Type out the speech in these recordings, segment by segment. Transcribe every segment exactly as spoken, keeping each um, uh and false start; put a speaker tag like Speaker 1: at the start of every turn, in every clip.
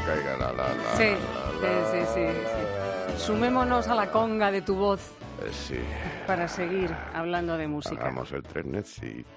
Speaker 1: caiga la la la.
Speaker 2: Sí,
Speaker 1: la, la,
Speaker 2: sí, sí, sí, sí. Sumémonos a la conga de tu voz
Speaker 1: eh, sí.
Speaker 2: para seguir hablando de música.
Speaker 1: Hagamos el trenecito.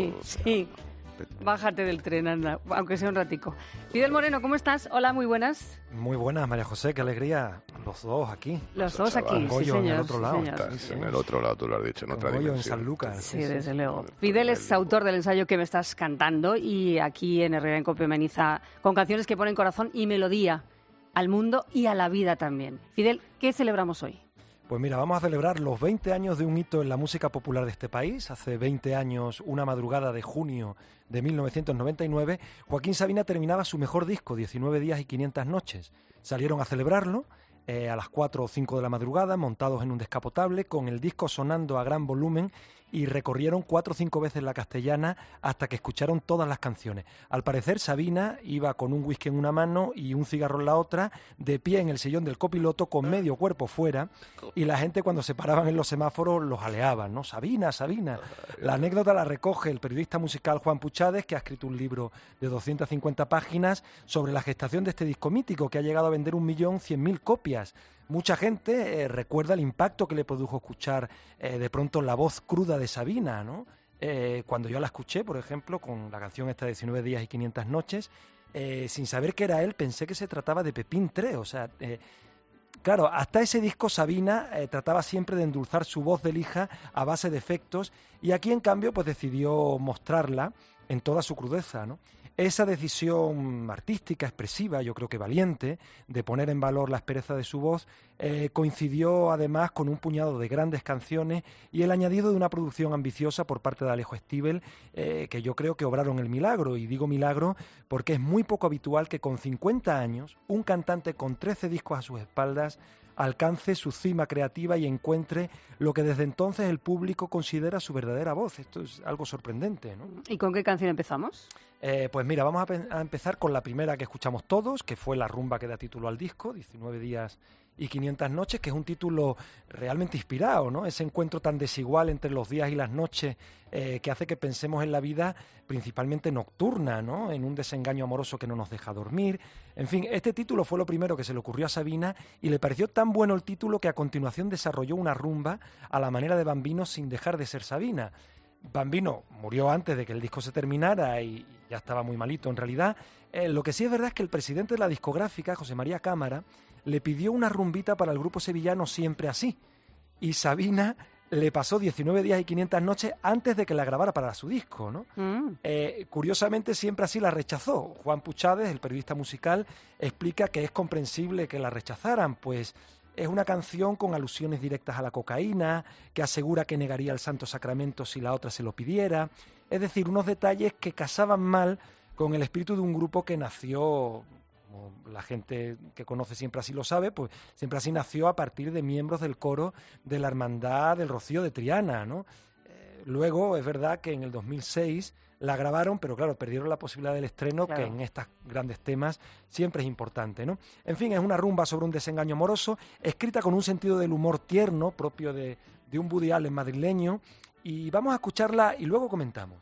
Speaker 2: Sí. Bájate del tren, anda, aunque sea un ratico. Fidel Moreno, ¿cómo estás? Hola, muy buenas.
Speaker 3: Muy buenas, María José, qué alegría. Los dos aquí.
Speaker 2: Los
Speaker 1: Eso,
Speaker 2: dos
Speaker 1: chaval.
Speaker 2: aquí, sí,
Speaker 3: Goyo en el
Speaker 2: señor.
Speaker 3: otro
Speaker 2: sí,
Speaker 3: lado.
Speaker 2: señor.
Speaker 1: Estás
Speaker 3: Sí, sí.
Speaker 1: en el otro lado, tú lo has dicho, en otra
Speaker 3: Goyo en
Speaker 1: dimensión.
Speaker 3: San Lucas.
Speaker 2: Sí, desde luego. Fidel es autor del ensayo que me estás cantando y aquí en Herrera en Cope ameniza con canciones que ponen corazón y melodía al mundo y a la vida también. Fidel, ¿qué celebramos hoy?
Speaker 3: Pues mira, vamos a celebrar los veinte años de un hito en la música popular de este país. Hace veinte años, una madrugada de junio de mil novecientos noventa y nueve, Joaquín Sabina terminaba su mejor disco, diecinueve días y quinientas noches. Salieron a celebrarlo eh, a las cuatro o cinco de la madrugada, montados en un descapotable, con el disco sonando a gran volumen, y recorrieron cuatro o cinco veces la Castellana hasta que escucharon todas las canciones. Al parecer, Sabina iba con un whisky en una mano y un cigarro en la otra, de pie en el sillón del copiloto, con medio cuerpo fuera, y la gente cuando se paraban en los semáforos los aleaban, ¿no? Sabina, Sabina. La anécdota la recoge el periodista musical Juan Puchades, que ha escrito un libro de doscientas cincuenta páginas sobre la gestación de este disco mítico, que ha llegado a vender un millón cien mil copias. Mucha gente eh, recuerda el impacto que le produjo escuchar eh, de pronto la voz cruda de Sabina, ¿no? Eh, cuando yo la escuché, por ejemplo, con la canción esta de diecinueve días y quinientas noches, eh, sin saber que era él, pensé que se trataba de Pepín tres, o sea... Eh, Claro, hasta ese disco Sabina eh, trataba siempre de endulzar su voz de lija a base de efectos, y aquí en cambio pues decidió mostrarla en toda su crudeza, ¿no? Esa decisión artística, expresiva, yo creo que valiente, de poner en valor la aspereza de su voz, eh, coincidió además con un puñado de grandes canciones y el añadido de una producción ambiciosa por parte de Alejo Stivel, eh, que yo creo que obraron el milagro, y digo milagro porque es muy poco habitual que con cincuenta años un cantante con trece discos a sus espaldas alcance su cima creativa y encuentre lo que desde entonces el público considera su verdadera voz. Esto es algo sorprendente, ¿no?
Speaker 2: ¿Y con qué canción empezamos?
Speaker 3: Eh, pues mira, vamos a, pe- a empezar con la primera que escuchamos todos, que fue la rumba que da título al disco, diecinueve días y quinientas noches, que es un título realmente inspirado, ¿no? Ese encuentro tan desigual entre los días y las noches eh, que hace que pensemos en la vida principalmente nocturna, ¿no? En un desengaño amoroso que no nos deja dormir. En fin, este título fue lo primero que se le ocurrió a Sabina y le pareció tan bueno el título que a continuación desarrolló una rumba a la manera de Bambino sin dejar de ser Sabina. Bambino murió antes de que el disco se terminara y ya estaba muy malito en realidad. Eh, lo que sí es verdad es que el presidente de la discográfica, José María Cámara, le pidió una rumbita para el grupo sevillano Siempre Así, y Sabina le pasó diecinueve días y quinientas noches antes de que la grabara para su disco, ¿no?
Speaker 2: Mm.
Speaker 3: Eh, curiosamente, Siempre Así la rechazó. Juan Puchades, el periodista musical, explica que es comprensible que la rechazaran, pues es una canción con alusiones directas a la cocaína, que asegura que negaría el santo sacramento si la otra se lo pidiera. Es decir, unos detalles que casaban mal con el espíritu de un grupo que nació, como la gente que conoce Siempre Así lo sabe, pues Siempre Así nació a partir de miembros del coro de la Hermandad del Rocío de Triana, ¿no? Eh, luego, es verdad que en el dos mil seis la grabaron, pero claro, perdieron la posibilidad del estreno,
Speaker 2: Claro.
Speaker 3: que en estos grandes temas siempre es importante, ¿no? En fin, es una rumba sobre un desengaño amoroso, escrita con un sentido del humor tierno, propio de, de un Woody Allen madrileño, y vamos a escucharla y luego comentamos.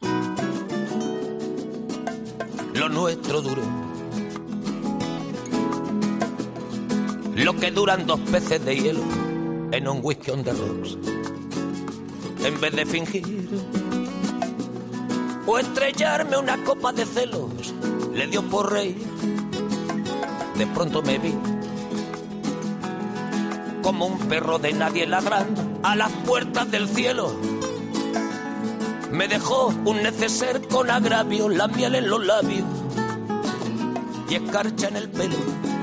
Speaker 4: Lo nuestro duró lo que duran dos peces de hielo en un whisky on the rocks. En vez de fingir o estrellarme una copa de celos, le dio por reír. De pronto me vi como un perro de nadie ladrando a las puertas del cielo. Me dejó un neceser con agravio, la miel en los labios y escarcha en el pelo.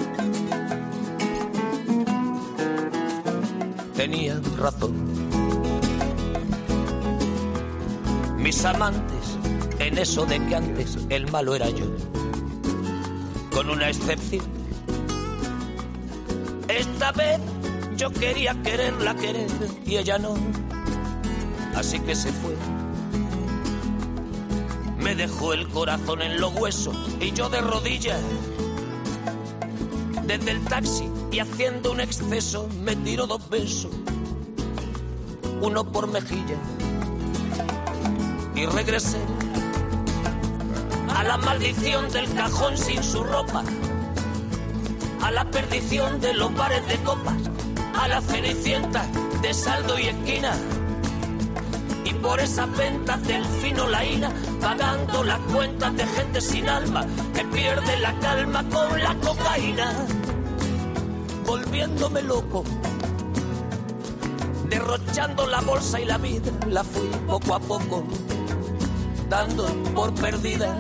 Speaker 4: Tenía razón. Mis amantes, en eso de que antes el malo era yo, con una excepción. Esta vez yo quería quererla querer y ella no, así que se fue. Me dejó el corazón en los huesos y yo de rodillas. Desde el taxi y haciendo un exceso me tiró dos besos, uno por mejilla, y regresé a la maldición del cajón sin su ropa, a la perdición de los bares de copas, a la cenicienta de saldo y esquina. Y por esas ventas del fino laína, pagando las cuentas de gente sin alma que pierde la calma con la cocaína. Volviéndome loco, derrochando la bolsa y la vida, la fui poco a poco dando por perdida.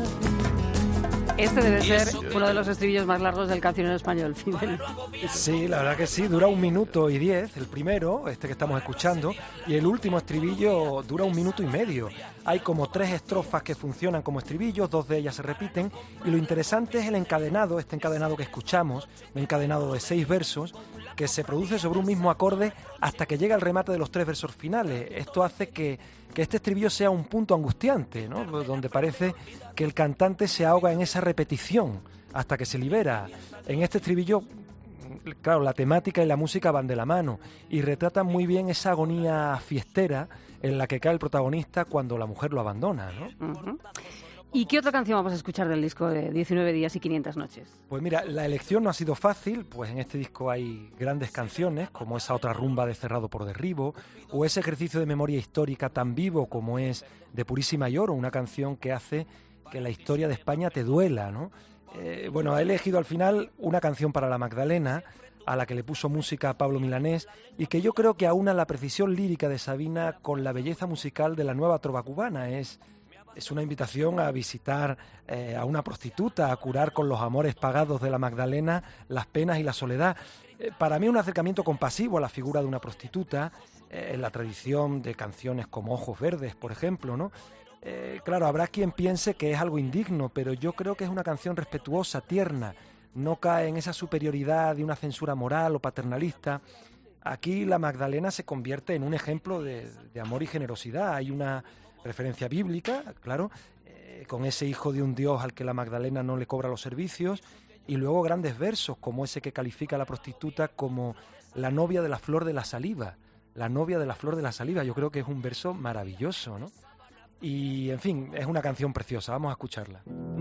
Speaker 2: Este debe ser uno de los estribillos más largos del cancionero español, Fidel.
Speaker 3: Sí, la verdad que sí, dura un minuto y diez, el primero, este que estamos escuchando, y el último estribillo dura un minuto y medio. Hay como tres estrofas que funcionan como estribillos, dos de ellas se repiten, y lo interesante es el encadenado, este encadenado que escuchamos, un encadenado de seis versos, que se produce sobre un mismo acorde hasta que llega el remate de los tres versos finales. Esto hace que, que este estribillo sea un punto angustiante, ¿no? Donde parece que el cantante se ahoga en esa repetición hasta que se libera. En este estribillo, claro, la temática y la música van de la mano y retratan muy bien esa agonía fiestera en la que cae el protagonista cuando la mujer lo abandona, ¿no?
Speaker 2: Uh-huh. ¿Y qué otra canción vamos a escuchar del disco de diecinueve días y quinientas noches?
Speaker 3: Pues mira, la elección no ha sido fácil, pues en este disco hay grandes canciones, como esa otra rumba de Cerrado por Derribo, o ese ejercicio de memoria histórica tan vivo como es de Purísima Lloro, una canción que hace que la historia de España te duela, ¿no? Eh, bueno, he elegido al final una canción para la Magdalena, a la que le puso música Pablo Milanés, y que yo creo que aúna la precisión lírica de Sabina con la belleza musical de la nueva trova cubana. Es... Es una invitación a visitar eh, a una prostituta, a curar con los amores pagados de la Magdalena las penas y la soledad. Eh, para mí un acercamiento compasivo a la figura de una prostituta, eh, en la tradición de canciones como Ojos Verdes, por ejemplo, ¿no? Eh, claro, habrá quien piense que es algo indigno, pero yo creo que es una canción respetuosa, tierna, no cae en esa superioridad de una censura moral o paternalista. Aquí la Magdalena se convierte en un ejemplo de, de amor y generosidad. Hay una referencia bíblica, claro, eh, con ese hijo de un Dios al que la Magdalena no le cobra los servicios, y luego grandes versos como ese que califica a la prostituta como la novia de la flor de la saliva, la novia de la flor de la saliva. Yo creo que es un verso maravilloso, ¿no? Y, en fin, es una canción preciosa, vamos a escucharla.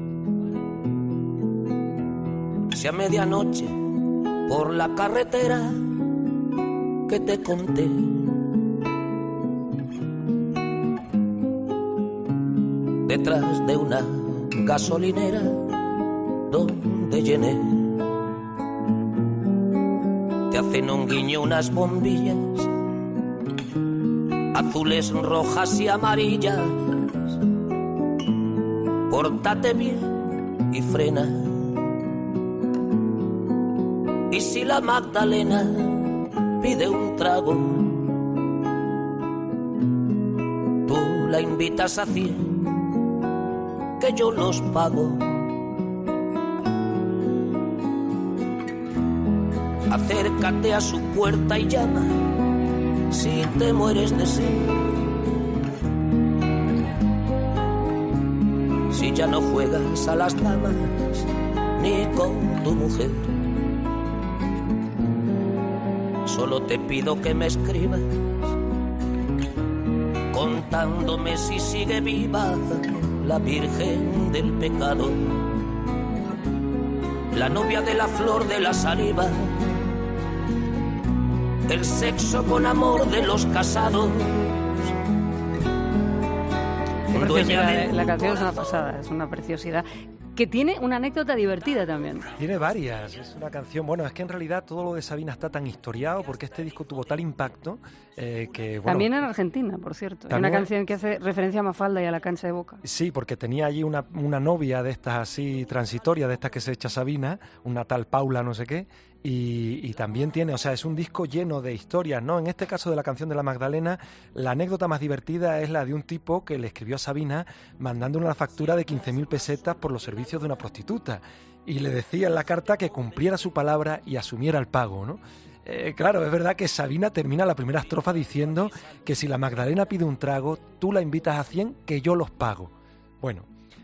Speaker 4: Si a medianoche por la carretera que te conté, detrás de una gasolinera donde llené, te hacen un guiño unas bombillas azules, rojas y amarillas. Pórtate bien y frena. Y si la Magdalena pide un trago, tú la invitas a cien, que yo los pago. Acércate a su puerta y llama si te mueres de sed. Si ya no juegas a las damas ni con tu mujer, solo te pido que me escribas contándome si sigue viva la Virgen del Pecado, la novia de la flor de la saliva, el sexo con amor de los casados.
Speaker 2: Dueña de... La canción es una pasada, es una preciosidad, que tiene una anécdota divertida también.
Speaker 3: Tiene varias, es una canción, bueno, es que en realidad todo lo de Sabina está tan historiado porque este disco tuvo tal impacto eh, que... Bueno,
Speaker 2: también en Argentina, por cierto, hay una canción que hace referencia a Mafalda y a la cancha de Boca.
Speaker 3: Sí, porque tenía allí una, una novia de estas así transitorias, de estas que se echa Sabina, una tal Paula no sé qué, y, y también tiene, o sea, es un disco lleno de historias, ¿no? En este caso de la canción de la Magdalena, la anécdota más divertida es la de un tipo que le escribió a Sabina mandándole una factura de quince mil pesetas por los servicios de una prostituta, y le decía en la carta que cumpliera su palabra y asumiera el pago, ¿no? Eh, claro, es verdad que Sabina termina la primera estrofa diciendo que si la Magdalena pide un trago, tú la invitas a cien, que yo los pago. Bueno,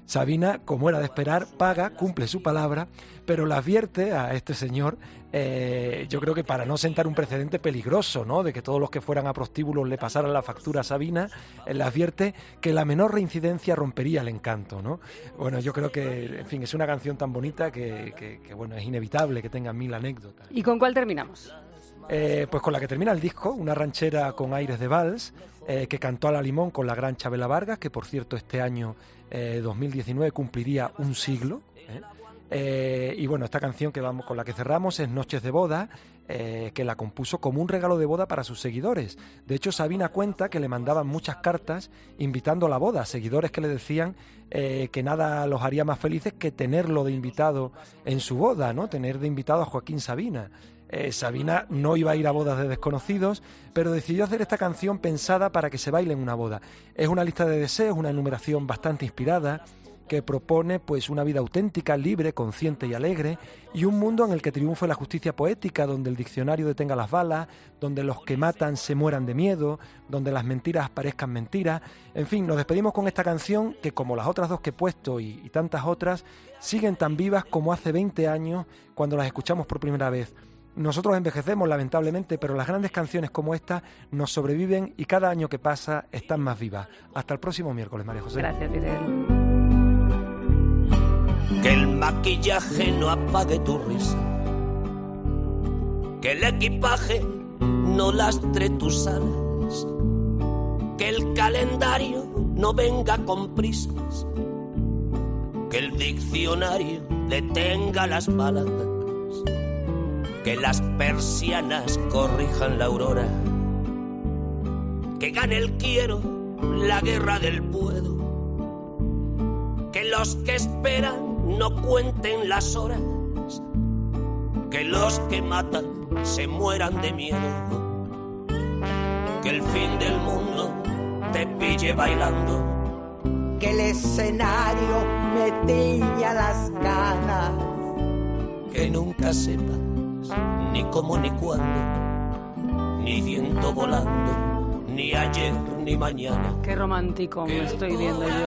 Speaker 3: Sabina, como era de esperar, paga, cumple su palabra, pero le advierte a este señor, eh, yo creo que para no sentar un precedente peligroso, ¿no?, de que todos los que fueran a prostíbulos le pasaran la factura a Sabina, eh, le advierte que la menor reincidencia rompería el encanto, ¿no? Bueno, yo creo que, en fin, es una canción tan bonita que, que, que bueno, es inevitable que tenga mil anécdotas.
Speaker 2: ¿Y con cuál terminamos?
Speaker 3: Eh, pues con la que termina el disco, una ranchera con aires de vals, eh, que cantó a la limón con la gran Chabela Vargas, que por cierto este año eh, dos mil diecinueve cumpliría un siglo. ¿eh? Eh, y bueno, esta canción que vamos con la que cerramos es Noches de Boda, eh, que la compuso como un regalo de boda para sus seguidores. De hecho, Sabina cuenta que le mandaban muchas cartas invitando a la boda, seguidores que le decían eh, que nada los haría más felices que tenerlo de invitado en su boda, ¿no? Tener de invitado a Joaquín Sabina. Eh, Sabina no iba a ir a bodas de desconocidos, pero decidió hacer esta canción pensada para que se baile en una boda. Es una lista de deseos, una enumeración bastante inspirada, que propone pues una vida auténtica, libre, consciente y alegre, y un mundo en el que triunfe la justicia poética, donde el diccionario detenga las balas, donde los que matan se mueran de miedo, donde las mentiras parezcan mentiras. En fin, nos despedimos con esta canción que, como las otras dos que he puesto y, y tantas otras, siguen tan vivas como hace veinte años cuando las escuchamos por primera vez. Nosotros envejecemos, lamentablemente, pero las grandes canciones como esta nos sobreviven y cada año que pasa están más vivas. Hasta el próximo miércoles, María José.
Speaker 2: Gracias, Fidel.
Speaker 4: Que el maquillaje no apague tu risa, que el equipaje no lastre tus alas, que el calendario no venga con prisas, que el diccionario detenga las balas, que las persianas corrijan la aurora, que gane el quiero, la guerra del puedo, que los que esperan no cuenten las horas, que los que matan se mueran de miedo, que el fin del mundo te pille bailando,
Speaker 5: que el escenario me tiña las ganas,
Speaker 4: que nunca sepas ni cómo ni cuándo, ni viento volando, ni ayer ni mañana.
Speaker 2: Qué romántico me estoy viendo yo.